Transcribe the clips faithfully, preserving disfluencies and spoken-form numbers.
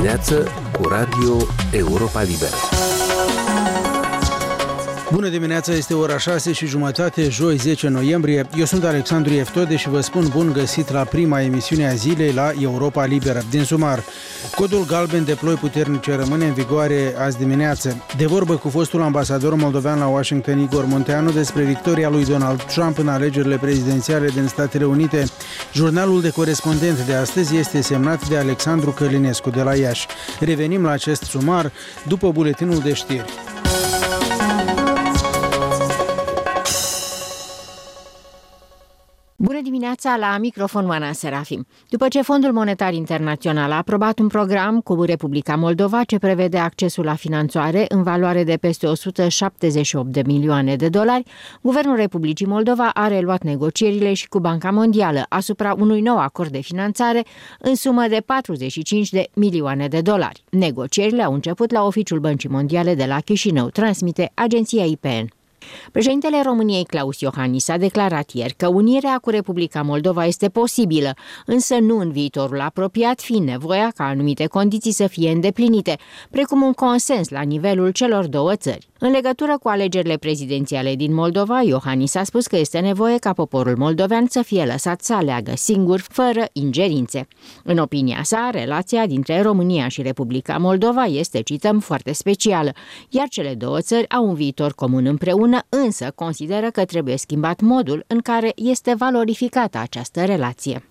dimineață cu Radio Europa Liberă. Bună dimineața, este ora șase și jumătate, joi zece noiembrie. Eu sunt Alexandru Eftode și vă spun bun găsit la prima emisiune a zilei la Europa Liberă. Din sumar, codul galben de ploi puternice rămâne în vigoare azi dimineață. De vorbă cu fostul ambasador moldovean la Washington, Igor Munteanu, despre victoria lui Donald Trump în alegerile prezidențiale din Statele Unite. Jurnalul de corespondent de astăzi este semnat de Alexandru Călinescu de la Iași. Revenim la acest sumar după buletinul de știri. Bună dimineața, la microfon Oana Serafim. După ce Fondul Monetar Internațional a aprobat un program cu Republica Moldova ce prevede accesul la finanțare în valoare de peste o sută șaptezeci și opt de milioane de dolari, Guvernul Republicii Moldova a reluat negocierile și cu Banca Mondială asupra unui nou acord de finanțare în sumă de patruzeci și cinci de milioane de dolari. Negocierile au început la Oficiul Băncii Mondiale de la Chișinău, transmite agenția I P N. Președintele României Claus Iohannis a declarat ieri că unirea cu Republica Moldova este posibilă, însă nu în viitorul apropiat, fiind nevoia ca anumite condiții să fie îndeplinite, precum un consens la nivelul celor două țări. În legătură cu alegerile prezidențiale din Moldova, Iohannis a spus că este nevoie ca poporul moldovean să fie lăsat să aleagă singur, fără ingerințe. În opinia sa, relația dintre România și Republica Moldova este, cităm, foarte specială, iar cele două țări au un viitor comun împreună, însă consideră că trebuie schimbat modul în care este valorificată această relație.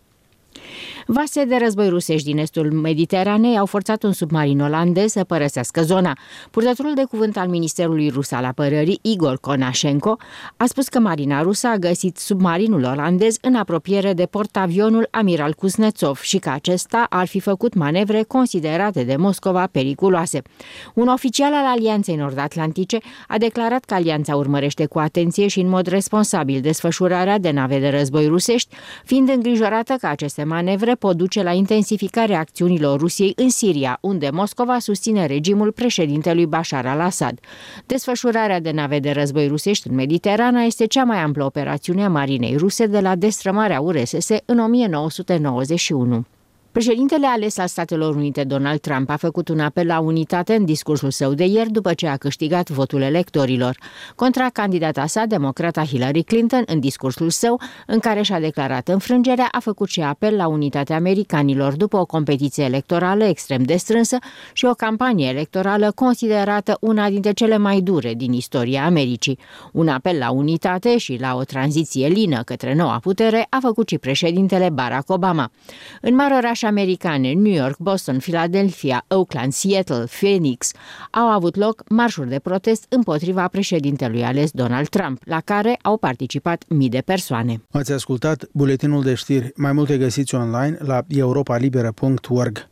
Vase de război rusești din estul Mediteranei au forțat un submarin olandez să părăsească zona. Purtătorul de cuvânt al Ministerului Rus al Apărării, Igor Konashenko, a spus că marina rusă a găsit submarinul olandez în apropiere de portavionul Amiral Kuznetsov și că acesta ar fi făcut manevre considerate de Moscova periculoase. Un oficial al Alianței Nord-Atlantice a declarat că alianța urmărește cu atenție și în mod responsabil desfășurarea de nave de război rusești, fiind îngrijorată că aceste manevre pot duce la intensificarea acțiunilor Rusiei în Siria, unde Moscova susține regimul președintelui Bashar al-Assad. Desfășurarea de nave de război rusești în Mediterana este cea mai amplă operațiune a marinei ruse de la destrămarea U R S S în o mie nouă sute nouăzeci și unu. Președintele ales al Statelor Unite, Donald Trump, a făcut un apel la unitate în discursul său de ieri după ce a câștigat votul electorilor. Contra candidata sa, democrata Hillary Clinton, în discursul său, în care și-a declarat înfrângerea, a făcut și apel la unitatea americanilor după o competiție electorală extrem de strânsă și o campanie electorală considerată una dintre cele mai dure din istoria Americii. Un apel la unitate și la o tranziție lină către noua putere a făcut și președintele Barack Obama. În mari orașe americane, New York, Boston, Philadelphia, Oakland, Seattle, Phoenix, au avut loc marșuri de protest împotriva președintelui ales Donald Trump, la care au participat mii de persoane. Ați ascultat buletinul de știri. Mai multe găsiți online la europa liberă punct org.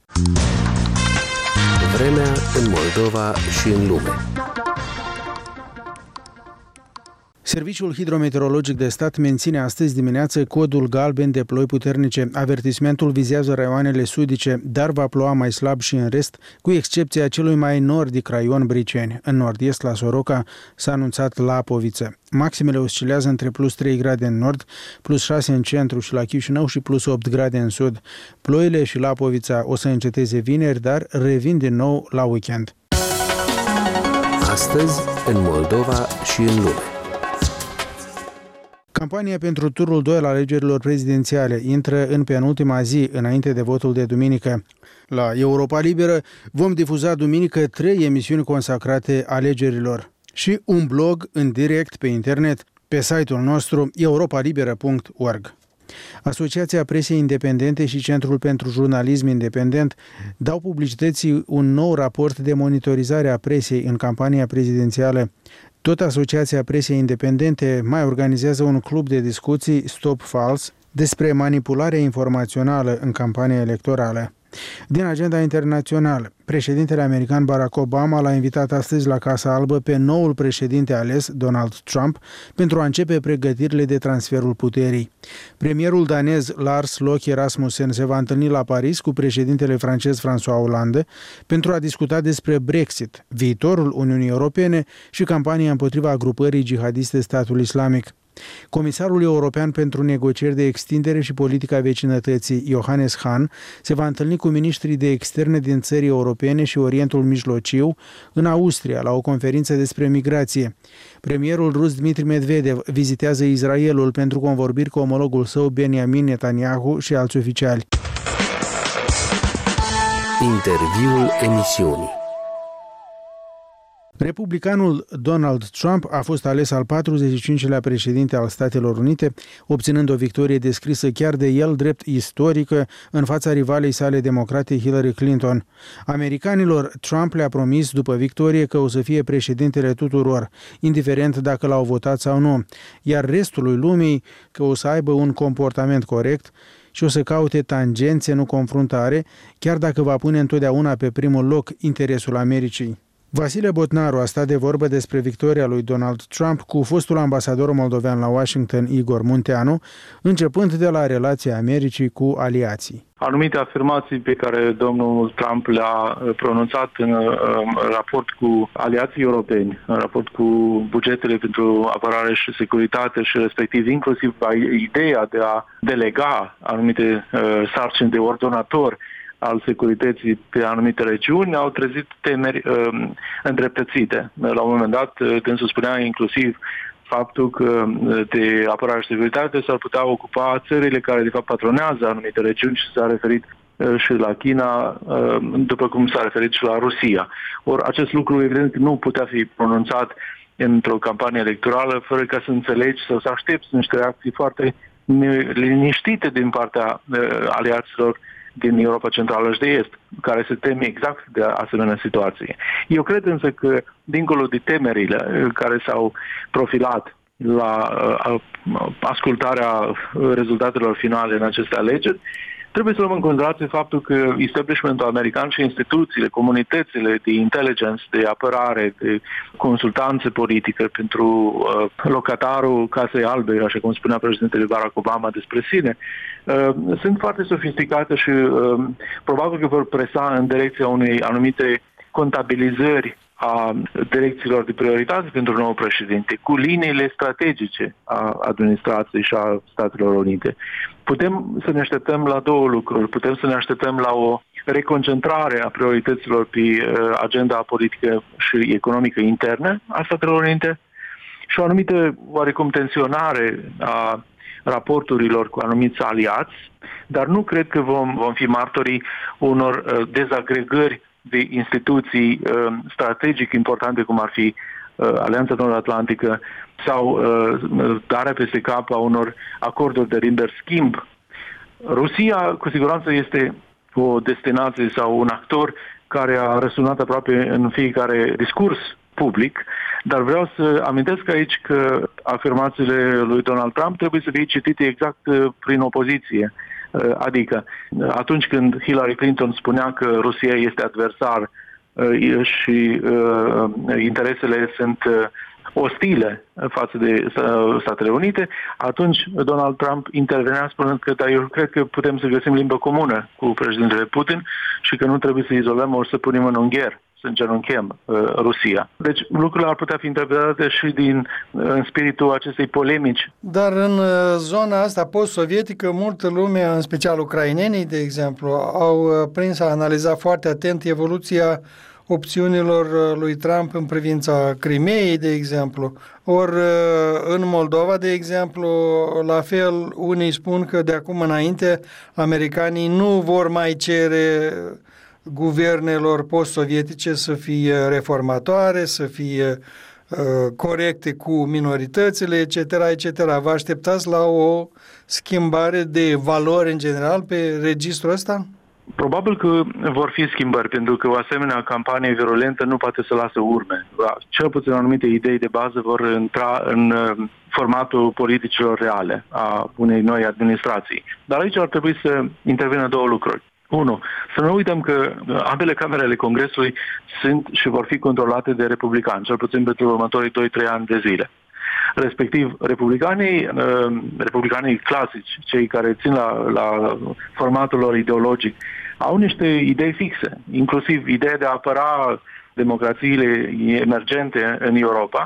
Vremea în Moldova și în lume. Serviciul Hidrometeorologic de Stat menține astăzi dimineață codul galben de ploi puternice. Avertismentul vizează raioanele sudice, dar va ploua mai slab și în rest, cu excepția celui mai nordic raion Briceni. În nord-est, la Soroca, s-a anunțat Lapoviță. Maximele oscilează între plus trei grade în nord, plus șase în centru și la Chișinău și plus opt grade în sud. Ploile și Lapovița o să înceteze vineri, dar revin din nou la weekend. Astăzi, în Moldova și în lume. Campania pentru turul doi al alegerilor prezidențiale intră în penultima zi înainte de votul de duminică. La Europa Liberă vom difuza duminică trei emisiuni consacrate alegerilor și un blog în direct pe internet pe site-ul nostru europa liberă punct org. Asociația Presei Independente și Centrul pentru Jurnalism Independent dau publicității un nou raport de monitorizare a presei în campania prezidențială. Tot Asociația Presei Independente mai organizează un club de discuții Stop False despre manipularea informațională în campania electorală. Din agenda internațională, președintele american Barack Obama l-a invitat astăzi la Casa Albă pe noul președinte ales, Donald Trump, pentru a începe pregătirile de transferul puterii. Premierul danez Lars Løkke Rasmussen se va întâlni la Paris cu președintele francez François Hollande pentru a discuta despre Brexit, viitorul Uniunii Europene și campania împotriva grupării jihadiste Statul Islamic. Comisarul european pentru negocieri de extindere și politica vecinătății, Johannes Hahn, se va întâlni cu miniștrii de externe din țări europene și Orientul Mijlociu în Austria, la o conferință despre migrație. Premierul rus Dmitri Medvedev vizitează Israelul pentru convorbiri cu omologul său Benjamin Netanyahu și alți oficiali. Interviul emisiunii. Republicanul Donald Trump a fost ales al patruzeci și cincilea președinte al Statelor Unite, obținând o victorie descrisă chiar de el drept istorică în fața rivalei sale democrate Hillary Clinton. Americanilor, Trump le-a promis după victorie că o să fie președintele tuturor, indiferent dacă l-au votat sau nu, iar restului lumii că o să aibă un comportament corect și o să caute tangențe, nu confruntare, chiar dacă va pune întotdeauna pe primul loc interesul Americii. Vasile Botnaru a stat de vorbă despre victoria lui Donald Trump cu fostul ambasador moldovean la Washington, Igor Munteanu, începând de la relația Americii cu aliații. Anumite afirmații pe care domnul Trump le-a pronunțat în, în raport cu aliații europeni, în raport cu bugetele pentru apărare și securitate și respectiv inclusiv ideea de a delega anumite uh, sarcini de ordonator al securității pe anumite regiuni, au trezit temeri uh, îndreptățite. La un moment dat, dânsul spunea inclusiv faptul că de apărare și securitate s-ar putea ocupa țările care de fapt patronează anumite regiuni și s-a referit uh, și la China, uh, după cum s-a referit și la Rusia. Or, acest lucru evident nu putea fi pronunțat într-o campanie electorală fără ca să înțelegi sau să aștepți niște reacții foarte liniștite din partea uh, aliaților din Europa Centrală și de Est, care se teme exact de asemenea situații. Eu cred însă că, dincolo de temerile care s-au profilat la ascultarea rezultatelor finale în aceste alegeri, trebuie să luăm în considerație faptul că establishmentul american și instituțiile, comunitățile de intelligence, de apărare, de consultanță politică pentru uh, locatarul Casei Albe, așa cum spunea președintele Barack Obama despre sine, uh, sunt foarte sofisticate și uh, probabil că vor presa în direcția unei anumite contabilizări a direcțiilor de prioritate pentru nou președinte, cu liniile strategice a administrației și a Statelor Unite. Putem să ne așteptăm la două lucruri. Putem să ne așteptăm la o reconcentrare a priorităților pe agenda politică și economică internă a Statelor Unite și o anumită oarecum tensionare a raporturilor cu anumiți aliați, dar nu cred că vom, vom fi martorii unor dezagregări de instituții uh, strategic importante, cum ar fi uh, Alianța Nord-Atlantică sau uh, darea peste cap a unor acorduri de liber schimb. Rusia, cu siguranță, este o destinație sau un actor care a răsunat aproape în fiecare discurs public, dar vreau să amintesc aici că afirmațiile lui Donald Trump trebuie să fie citite exact uh, prin opoziție. Adică atunci când Hillary Clinton spunea că Rusia este adversar și interesele sunt ostile față de Statele Unite, atunci Donald Trump intervenea spunând că da, eu cred că putem să găsim limbă comună cu președintele Putin și că nu trebuie să izolăm ori să punem în ungher, să îngenunchem uh, Rusia. Deci lucrurile ar putea fi interpretate și din în spiritul acestei polemici. Dar în uh, zona asta post-sovietică, multă lume, în special ucrainenii, de exemplu, au uh, prins a analiza foarte atent evoluția opțiunilor lui Trump în privința Crimeei, de exemplu. Ori în Moldova, de exemplu, la fel, unii spun că de acum înainte americanii nu vor mai cere guvernelor post-sovietice să fie reformatoare, să fie uh, corecte cu minoritățile, et cetera, et cetera. Vă așteptați la o schimbare de valori în general pe registrul ăsta? Probabil că vor fi schimbări, pentru că o asemenea campanie virulentă nu poate să lasă urme. Cel puțin anumite idei de bază vor intra în formatul politicilor reale a unei noi administrații. Dar aici ar trebui să intervină două lucruri. Unu, să nu uităm că ambele camere ale Congresului sunt și vor fi controlate de republicani, cel puțin pentru următorii doi trei ani de zile. Respectiv, republicanii, republicanii clasici, cei care țin la, la formatul lor ideologic, au niște idei fixe, inclusiv ideea de a apăra democrațiile emergente în Europa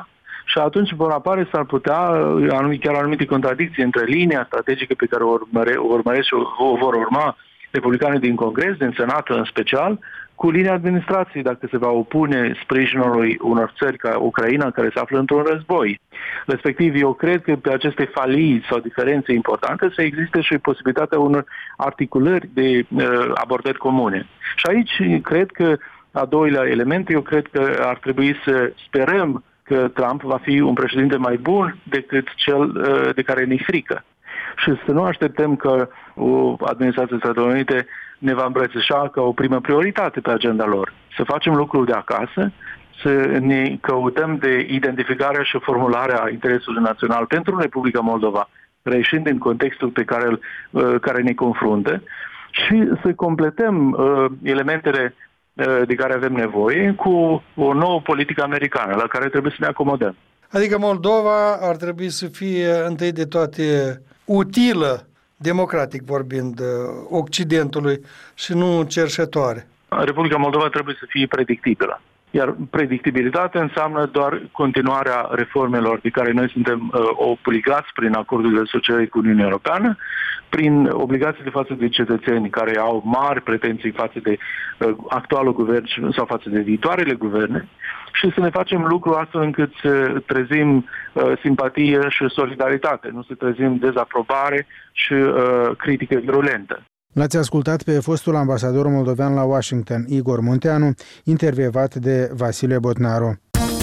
Și atunci vor apare, s-ar putea, chiar anumite contradicții între linia strategică pe care o, urmăre, o urmăresc și o, o vor urma republicanii din Congres, din Senat în special, cu linia administrației, dacă se va opune sprijinului unor țări ca Ucraina, care se află într-un război. Respectiv, eu cred că pe aceste falii sau diferențe importante să existe și posibilitatea unor articulări de uh, abordări comune. Și aici cred că, a doilea element, eu cred că ar trebui să sperăm că Trump va fi un președinte mai bun decât cel uh, de care ne frică. Și să nu așteptăm că o administrație Statelor Unite ne va îmbrățișa ca o primă prioritate pe agenda lor. Să facem lucruri de acasă, să ne căutăm de identificarea și formularea interesului național pentru Republica Moldova, reieșind din contextul pe care, îl, care ne confruntă, și să completăm uh, elementele uh, de care avem nevoie cu o nouă politică americană la care trebuie să ne acomodăm. Adică Moldova ar trebui să fie întâi de toate utilă, democratic vorbind, Occidentului și nu cerșătoare. Republica Moldova trebuie să fie predictibilă. Iar predictibilitatea înseamnă doar continuarea reformelor de care noi suntem uh, obligați prin acordurile de asociere cu Uniunea Europeană, prin obligațiile față de cetățeni care au mari pretenții față de uh, actualul guvern sau față de viitoarele guverne, și să ne facem lucru astfel încât să trezim uh, simpatie și solidaritate, nu să trezim dezaprobare și uh, critică virulentă. L-ați ascultat pe fostul ambasador moldovean la Washington, Igor Munteanu, intervievat de Vasile Botnaru.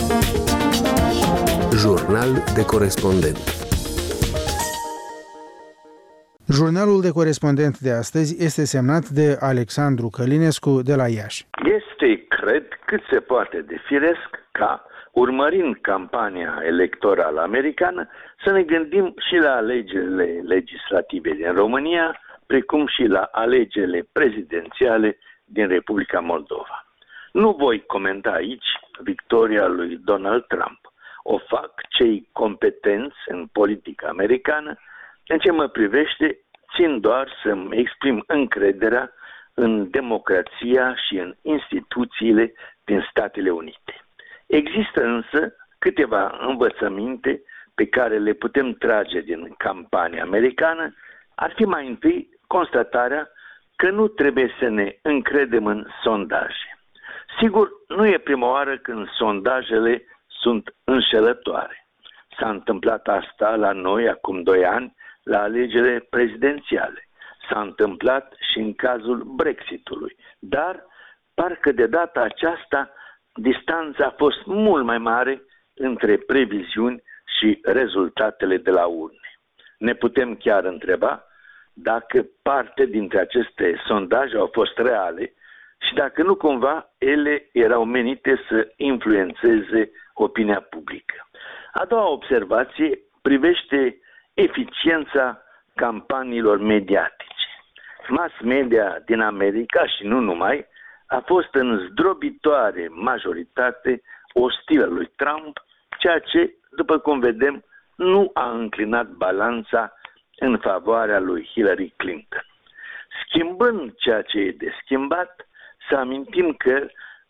Jurnal de corespondent. Jurnalul de corespondent de astăzi este semnat de Alexandru Călinescu de la Iași. Este, cred, cât se poate de firesc ca, urmărind campania electorală americană, să ne gândim și la alegerile legislative din România, precum și la alegerile prezidențiale din Republica Moldova. Nu voi comenta aici victoria lui Donald Trump. O fac cei competenți în politica americană. În ce mă privește, țin doar să-mi exprim încrederea în democrația și în instituțiile din Statele Unite. Există însă câteva învățăminte pe care le putem trage din campania americană. Ar fi mai întâi constatarea că nu trebuie să ne încredem în sondaje. Sigur, nu e prima oară când sondajele sunt înșelătoare. S-a întâmplat asta la noi acum doi ani, la alegerile prezidențiale. S-a întâmplat și în cazul Brexitului. Dar, parcă de data aceasta, distanța a fost mult mai mare între previziuni și rezultatele de la urne. Ne putem chiar întreba dacă parte dintre aceste sondaje au fost reale și dacă nu cumva ele erau menite să influențeze opinia publică. A doua observație privește eficiența campaniilor mediatice. Mass media din America și nu numai a fost în zdrobitoare majoritate ostilă lui Trump, ceea ce, după cum vedem, nu a înclinat balanța în favoarea lui Hillary Clinton. Schimbând ceea ce e de schimbat, să amintim că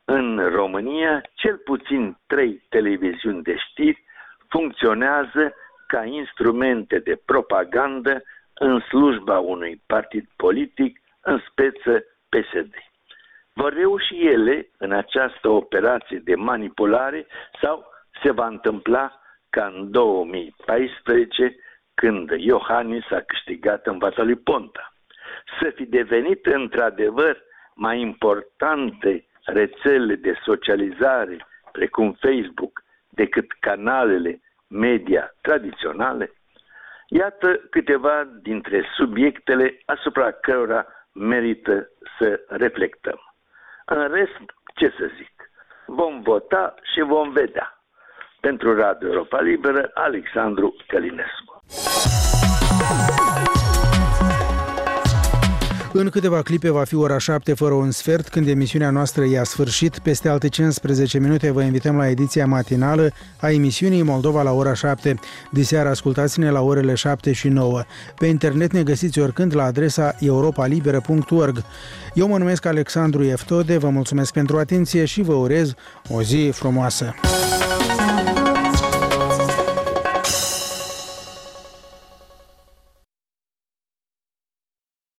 în România cel puțin trei televiziuni de știri funcționează ca instrumente de propagandă în slujba unui partid politic, în speță P S D. Vor reuși ele în această operație de manipulare sau se va întâmpla ca în două mii paisprezece, când Iohannis a câștigat în fața lui Ponta? Să fi devenit într-adevăr mai importante rețelele de socializare, precum Facebook, decât canalele media tradiționale? Iată câteva dintre subiectele asupra cărora merită să reflectăm. În rest, ce să zic, vom vota și vom vedea. Pentru Radio Europa Liberă, Alexandru Călinescu. În câteva clipe va fi ora șapte fără un sfert, când emisiunea noastră i-a sfârșit. Peste alte cincisprezece minute vă invităm la ediția matinală a emisiunii Moldova la ora șapte. Diseară ascultați-ne la orele șapte și nouă. Pe internet ne găsiți oricând la adresa europa liberă punct org. Eu mă numesc Alexandru Eftode, vă mulțumesc pentru atenție și vă urez o zi frumoasă.